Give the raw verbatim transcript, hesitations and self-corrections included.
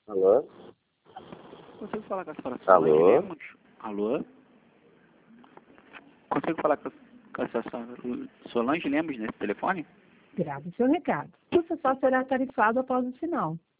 Alô? Consigo falar com a senhora Alô? Solange Lemos? Alô? Consigo falar com a, com a senhora Solange Lemos nesse telefone? Grave seu recado. O seu só será tarifado após o sinal.